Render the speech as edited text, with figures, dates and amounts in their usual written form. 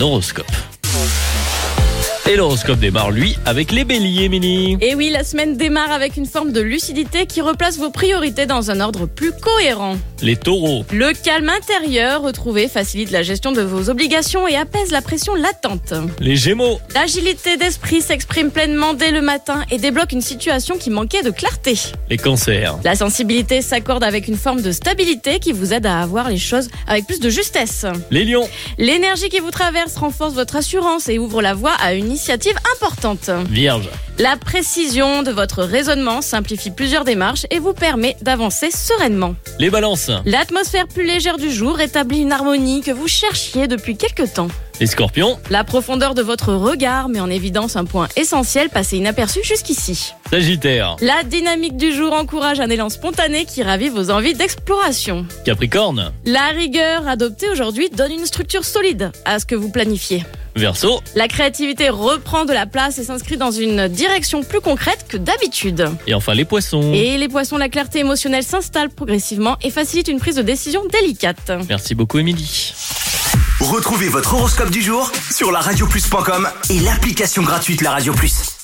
Horoscope. Et l'horoscope démarre, lui, avec les béliers, Émilie. Et oui, la semaine démarre avec une forme de lucidité qui replace vos priorités dans un ordre plus cohérent. Les taureaux. Le calme intérieur retrouvé facilite la gestion de vos obligations et apaise la pression latente. Les gémeaux. L'agilité d'esprit s'exprime pleinement dès le matin et débloque une situation qui manquait de clarté. Les cancers. La sensibilité s'accorde avec une forme de stabilité qui vous aide à voir les choses avec plus de justesse. Les lions. L'énergie qui vous traverse renforce votre assurance et ouvre la voie à une initiative importante. Vierge. La précision de votre raisonnement simplifie plusieurs démarches et vous permet d'avancer sereinement. Les balances. L'atmosphère plus légère du jour établit une harmonie que vous cherchiez depuis quelque temps. Les scorpions. La profondeur de votre regard met en évidence un point essentiel passé inaperçu jusqu'ici. Sagittaire. La dynamique du jour encourage un élan spontané qui ravive vos envies d'exploration. Capricorne. La rigueur adoptée aujourd'hui donne une structure solide à ce que vous planifiez. Verseau. La créativité reprend de la place et s'inscrit dans une direction plus concrète que d'habitude. Et enfin les poissons. Et les poissons, la clarté émotionnelle s'installe progressivement et facilite une prise de décision délicate. Merci beaucoup, Émilie. Retrouvez votre horoscope du jour sur laradioplus.com et l'application gratuite La Radio Plus.